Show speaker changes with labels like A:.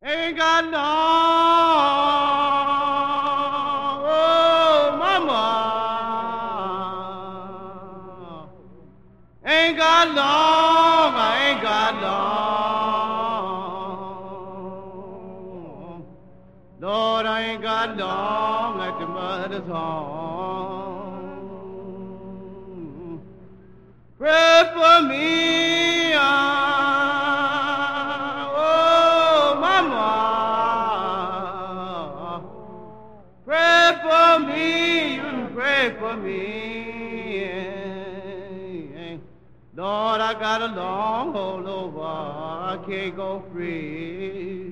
A: Ain't got long, oh mama. Ain't got long, I ain't got long. Lord, I ain't got long at the mother's home. Pray for me, oh mama. Pray for me, you can pray for me. Lord, I got a long hold over, I can't go free.